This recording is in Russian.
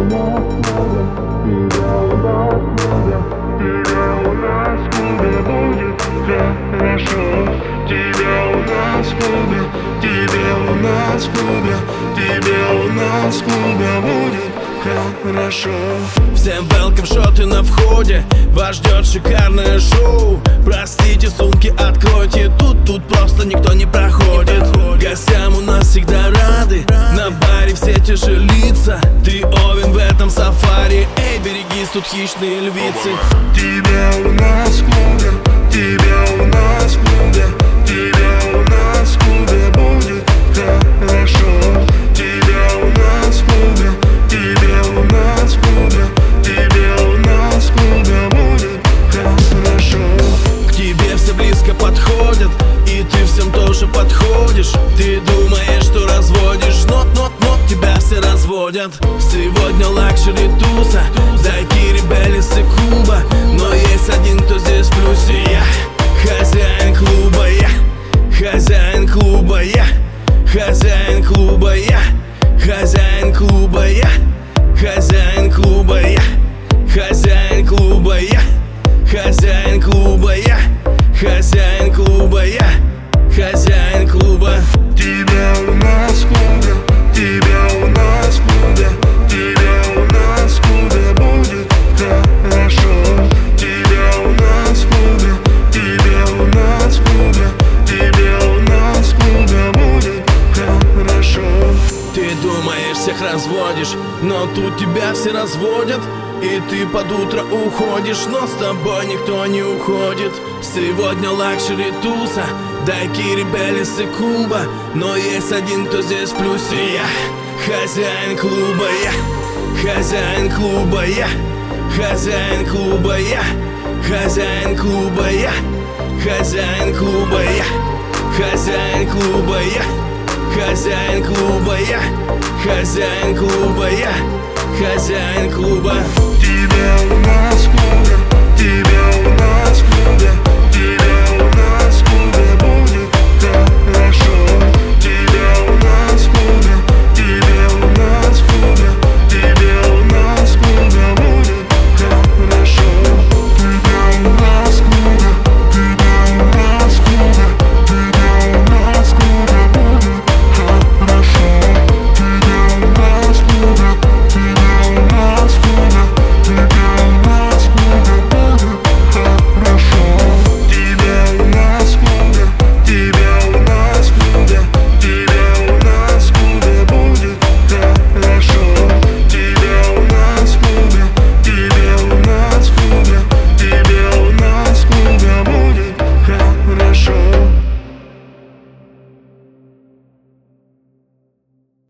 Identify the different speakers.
Speaker 1: Хорошо.
Speaker 2: Всем welcome, шоты на входе. Вас ждет шикарное шоу. Простите, сумки откройте. Тут просто никто не проходит. Гостям у нас всегда рады. На баре все те же лица. Ты овен в этом сафари. Эй, берегись, тут хищные львицы.
Speaker 1: Тебя у нас в клубе, тебя у нас в клубе, тебя у нас в клубе будет хорошо. Тебя у нас в клубе, тебя у нас в клубе, тебя у нас в клубе будет хорошо.
Speaker 2: К тебе все близко подходят, и ты всем тоже подходишь. Ты думаешь, что разводишь, но тебя все разводят. Сегодня лакшери туса, дайкири, беллис и Куба. Но есть один, кто здесь в плюсе. Я хозяин клуба, я хозяин клуба, я хозяин клуба, я хозяин клуба, я хозяин клуба, я хозяин клуба, я хозяин клуба, я хозяин клуба, я хозяин клуба.
Speaker 1: Тебя у нас в клубе, тебя у нас в клубе, тебя у нас в клубе будет хорошо. Тебя у нас в клубе, тебя у нас в клубе, тебя у нас в клубе будет хорошо.
Speaker 2: Ты думаешь, всех разводишь, но тут тебя все разводят. И ты под утро уходишь, но с тобой никто не уходит. Сегодня лакшери туса, дайкири, беллис и Куба. Но есть один, кто здесь в плюсе. Я хозяин клуба, я хозяин клуба, я хозяин клуба, я хозяин клуба, я хозяин клуба, я хозяин клуба, я хозяин клуба, я хозяин клуба, я хозяин клуба.
Speaker 1: Тебя у нас в клубе, тебя у нас в клубе.